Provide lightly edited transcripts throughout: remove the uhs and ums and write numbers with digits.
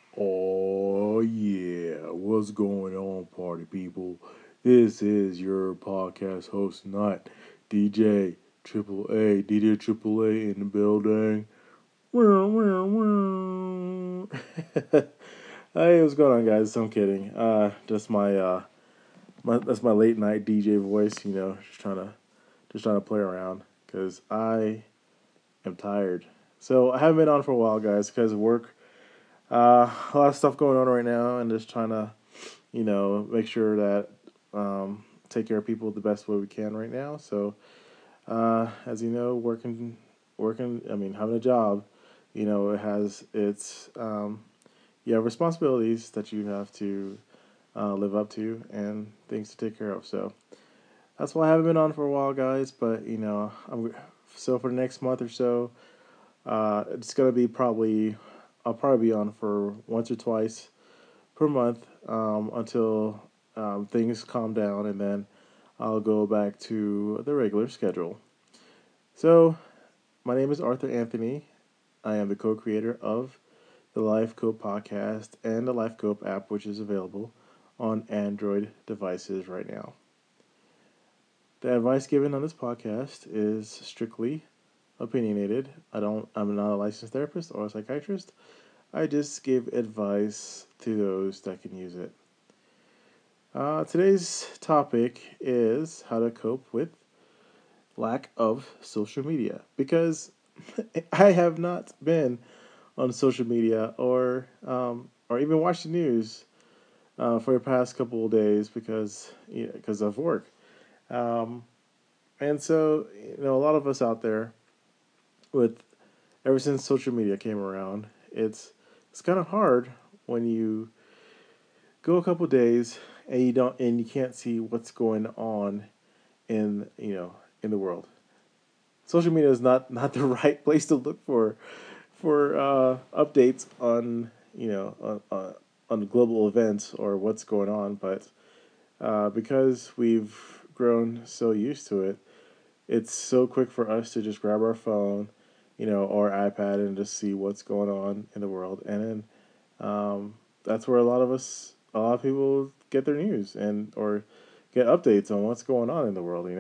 Oh yeah, what's going on, party people? This is your podcast host, not DJ Triple A, DJ Triple A in the building. Hey, what's going on, guys? I'm kidding. Just that's my late night DJ voice. Just trying to play around because I am tired. So I haven't been on for a while, guys, because of work. A lot of stuff going on right now, and just trying to make sure that take care of people the best way we can right now. So, as you know, I mean, having a job, it has its, you have responsibilities that you have to live up to and things to take care of. So that's why I haven't been on for a while, guys. But so for the next month or so, it's gonna be I'll probably be on for once or twice per month until things calm down, and then I'll go back to the regular schedule. So, my name is Arthur Anthony. I am the co creator of the Life Cope podcast and the Life Cope app, which is available on Android devices right now. The advice given on this podcast is strictly opinionated. I'm not a licensed therapist or a psychiatrist. I just give advice to those that can use it. Today's topic is how to cope with lack of social media because I have not been on social media or even watched the news for the past couple of days because of work. Um, and so a lot of us out there with ever since social media came around, it's kind of hard when you go a couple of days and you can't see what's going on in the world. Social media is not the right place to look for updates on on global events or what's going on, but because we've grown so used to it, it's so quick for us to just grab our phone, or iPad and just see what's going on in the world, and then that's where a lot of people get their news and or get updates on what's going on in the world.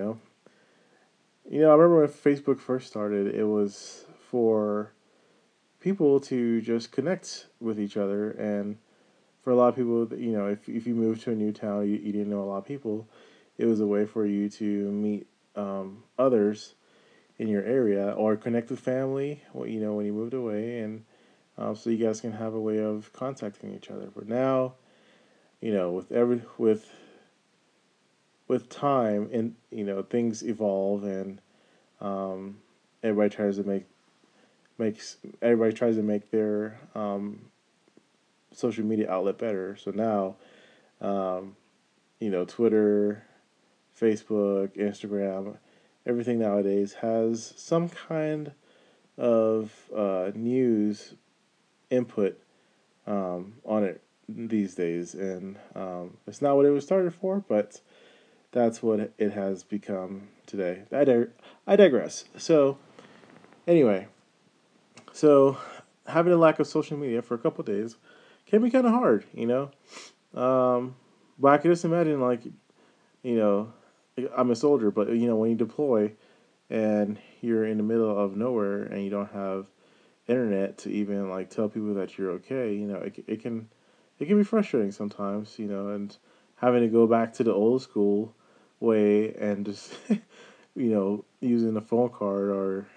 I remember when Facebook first started, it was for people to just connect with each other. And for a lot of people, if you moved to a new town, you didn't know a lot of people, it was a way for you to meet others in your area or connect with family, when you moved away. And so you guys can have a way of contacting each other. But now, with time and, things evolve and um, everybody tries to make their social media outlet better. So now, um, Twitter, Facebook, Instagram, everything nowadays has some kind of news input on it these days, and it's not what it was started for, but that's what it has become today. I digress. So anyway, so having a lack of social media for a couple of days can be kind of hard, Um, but I can just imagine, like, you know, I'm a soldier, but when you deploy and you're in the middle of nowhere and you don't have internet to even like tell people that you're okay, it can be frustrating sometimes, and having to go back to the old school way and just using a phone card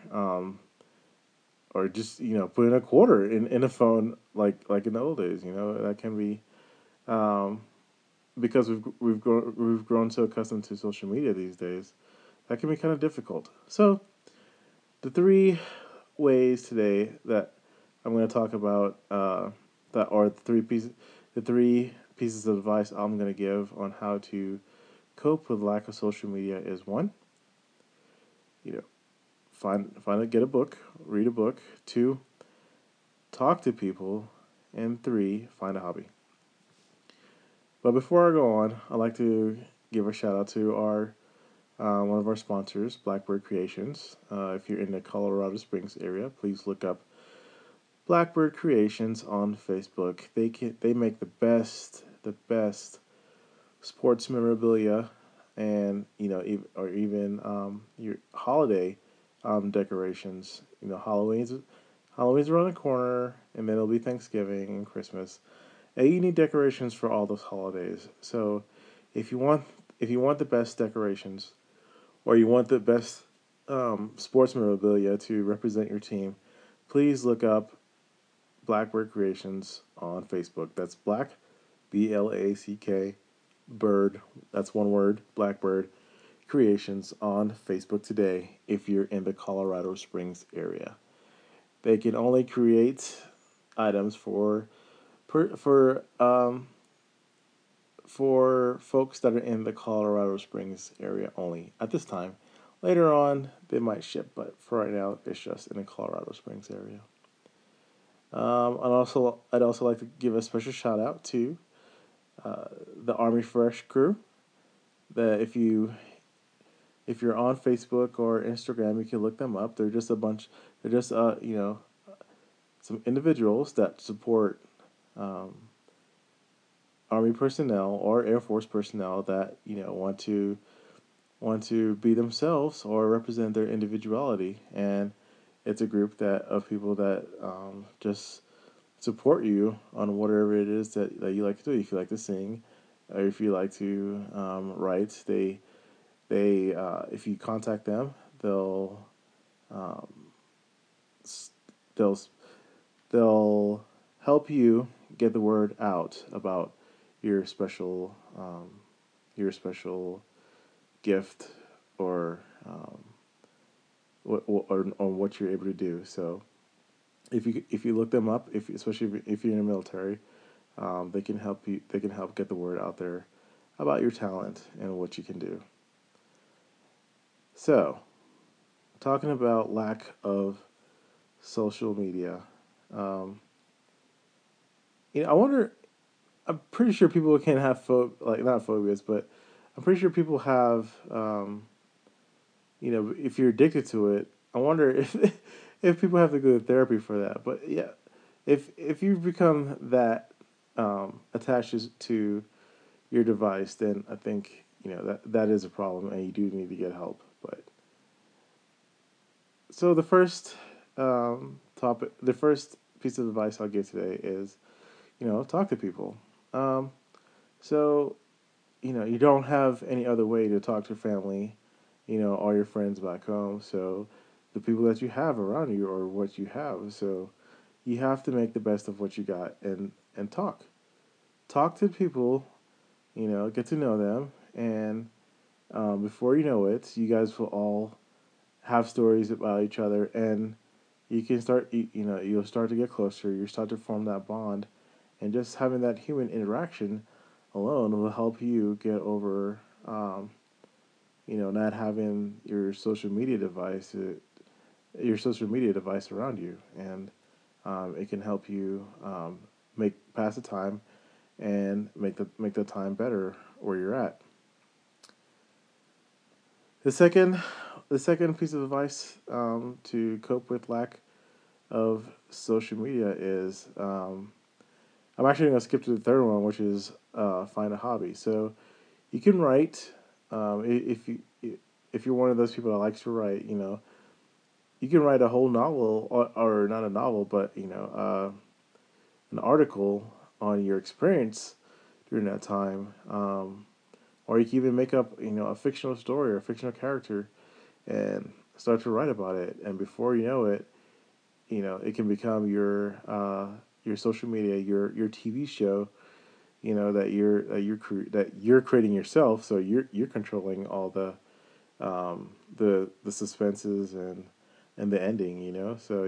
or just putting a quarter in a phone like in the old days, that can be um, because we've grown so accustomed to social media these days, that can be kind of difficult. So the three ways today that I'm going to talk about that are the three pieces of advice I'm going to give on how to cope with lack of social media is: one, you know, get a book, read a book; two, talk to people; and three, find a hobby. But before I go on, I'd like to give a shout out to our one of our sponsors, Blackbird Creations. If you're in the Colorado Springs area, please look up Blackbird Creations on Facebook. They make the best sports memorabilia, and or even your holiday decorations. Halloween's around the corner, and then it'll be Thanksgiving and Christmas. And you need decorations for all those holidays. So if you want if you want the best decorations, or you want the best sports memorabilia to represent your team, please look up Blackbird Creations on Facebook. That's Black Bird. That's one word. Blackbird Creations on Facebook today. If you're in the Colorado Springs area, they can only create items for folks that are in the Colorado Springs area only at this time. Later on, they might ship, but for right now, it's just in the Colorado Springs area. I'd also like to give a special shout out to the Army Fresh crew. That if you're on Facebook or Instagram, you can look them up. They're just a bunch. They're just some individuals that support um, Army personnel or Air Force personnel that want to be themselves or represent their individuality, and it's a group that of people that just support you on whatever it is that you like to do. If you like to sing, or if you like to write, they if you contact them, um, they'll they'll help you get the word out about your special your special gift, or or what you're able to do. So if you look them up, especially if you're in the military, they can help you. They can help get the word out there about your talent and what you can do. So, talking about lack of social media, um, I wonder. I'm pretty sure people can have like not phobias, but I'm pretty sure people have. If you're addicted to it, I wonder if if people have to go to therapy for that. But yeah, if you become that attached to your device, then I think that is a problem, and you do need to get help. But so the first piece of advice I'll give today is talk to people. Um, so you don't have any other way to talk to family, all your friends back home. So the people that you have around you or what you have. So you have to make the best of what you got, and talk to people. Get to know them, and before you know it, you guys will all have stories about each other, and you can you'll start to get closer. You start to form that bond, and just having that human interaction alone will help you get over not having your social media device around you, and it can help you make pass the time and make the time better where you're at. The second the second piece of advice to cope with lack of social media is I'm actually going to skip to the third one, which is find a hobby. So you can write if you're one of those people that likes to write. You can write a whole novel, or not a novel, but an article on your experience during that time, or you can even make up a fictional story or a fictional character and start to write about it. And before you know it, it can become your social media, your TV show. That you're creating yourself. So you're controlling all the suspenses and the ending. So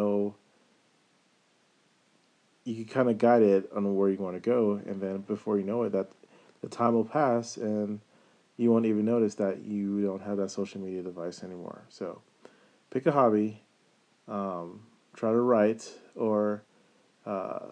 you can kind of guide it on where you want to go, and then before you know it, that the time will pass, and you won't even notice that you don't have that social media device anymore. So pick a hobby, try to write, or uh,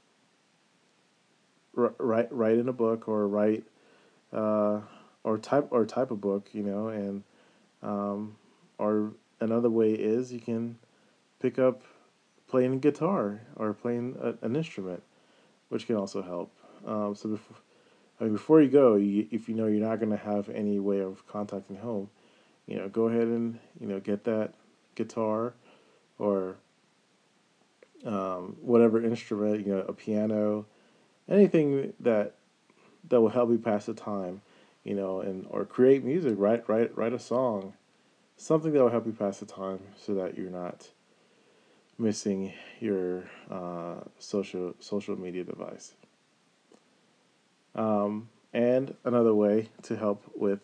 write in a book, or write or type a book, and or another way is you can pick up playing guitar or playing an instrument, which can also help. So before you go, if you know you're not going to have any way of contacting home, go ahead and get that guitar or whatever instrument, a piano, anything that will help you pass the time, and or create music, write a song, something that will help you pass the time, so that you're not missing your social media device. And another way to help with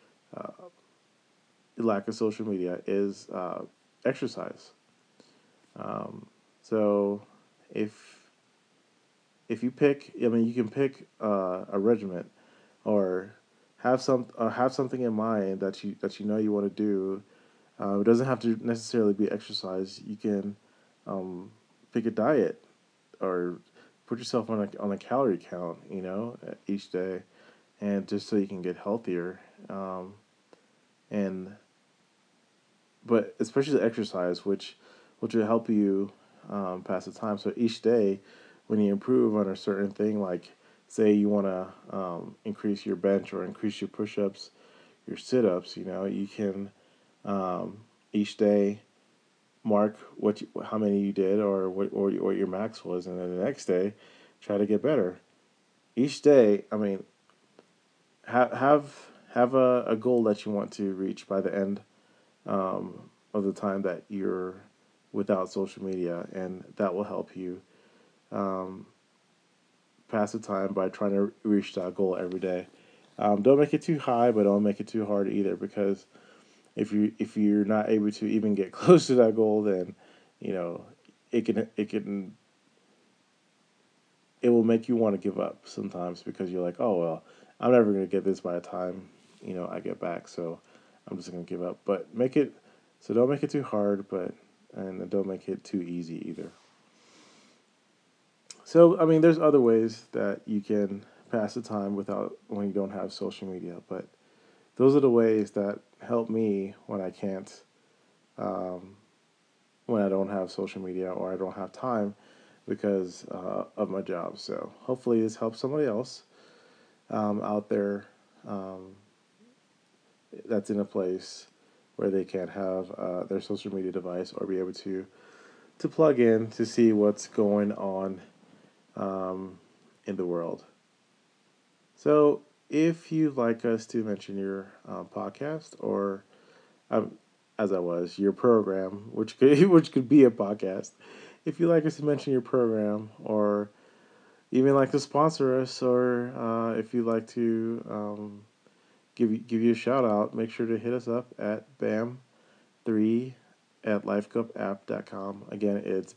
lack of social media is exercise. So if if you pick, I mean, you can pick a regiment or have something in mind that you know you want to do. It doesn't have to necessarily be exercise. You can pick a diet or put yourself on a calorie count, each day, and just so you can get healthier. And but especially the exercise, which will help you pass the time. So each day, when you improve on a certain thing, like say you want to increase your bench or increase your push-ups, your sit-ups, you can each day mark how many you did or what your max was, and then the next day try to get better. Each day, I mean, have a goal that you want to reach by the end of the time that you're without social media, and that will help you um, pass the time by trying to reach that goal every day. Don't make it too high, but don't make it too hard either, because if you're not able to even get close to that goal, then you know it will make you want to give up sometimes, because you're like, oh well, I'm never going to get this by the time I get back, so I'm just going to give up. But don't make it too hard, and don't make it too easy either. So I mean, there's other ways that you can pass the time without when you don't have social media, but those are the ways that help me when I can't, um, when I don't have social media or I don't have time because of my job. So hopefully this helps somebody else out there um, that's in a place where they can't have their social media device or be able to plug in to see what's going on in the world. So if you'd like us to mention your podcast or um, as I was your program, which could which could be a podcast, if you'd like us to mention your program or even like to sponsor us, or if you'd like to give you a shout out, make sure to hit us up at BAM3 at lifecupapp.com. Again, it's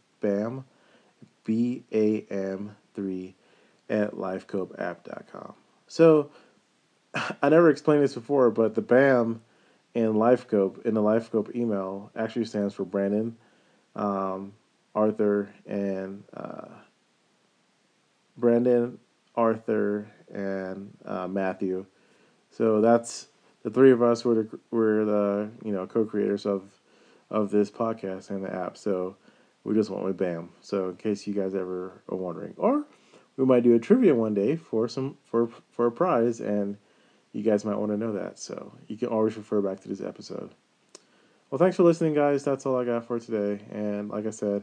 BAM3 at lifecupapp.com. So I never explained this before, but the BAM in the LifeScope email actually stands for Brandon, um, Arthur, and Matthew. So that's the three of us. We're the co-creators of this podcast and the app. So we just went with BAM. So in case you guys ever are wondering, or we might do a trivia one day for a prize, and you guys might want to know that. So you can always refer back to this episode. Well, thanks for listening, guys. That's all I got for today. And like I said,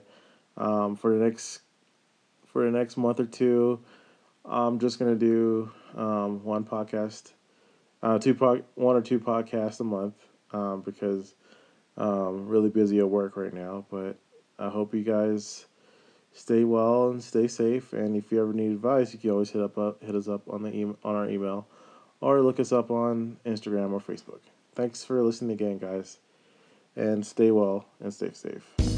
for the next month or two, I'm just gonna do one podcast, one or two podcasts a month, because really busy at work right now. But I hope you guys stay well and stay safe. And if you ever need advice, you can always hit us up on on our email, or look us up on Instagram or Facebook. Thanks for listening again, guys, and stay well and stay safe.